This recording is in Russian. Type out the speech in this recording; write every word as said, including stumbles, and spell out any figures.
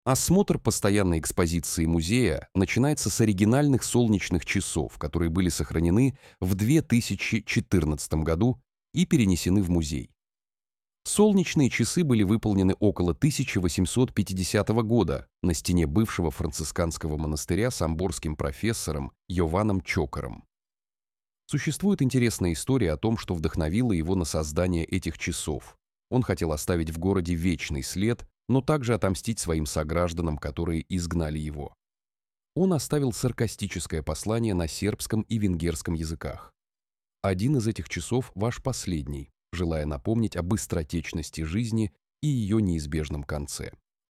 Осмотр постоянной экспозиции музея начинается с оригинальных солнечных часов, которые были сохранены в две тысячи четырнадцатом году и перенесены в музей. Солнечные часы были выполнены около тысяча восемьсот пятидесятого года на стене бывшего францисканского монастыря самборским профессором Йованом Чокором. Существует интересная история о том, что вдохновило его на создание этих часов. Он хотел оставить в городе вечный след, но также отомстить своим согражданам, которые изгнали его. Он оставил саркастическое послание на сербском и венгерском языках. Один из этих часов ваш последний, желая напомнить о быстротечности жизни и ее неизбежном конце.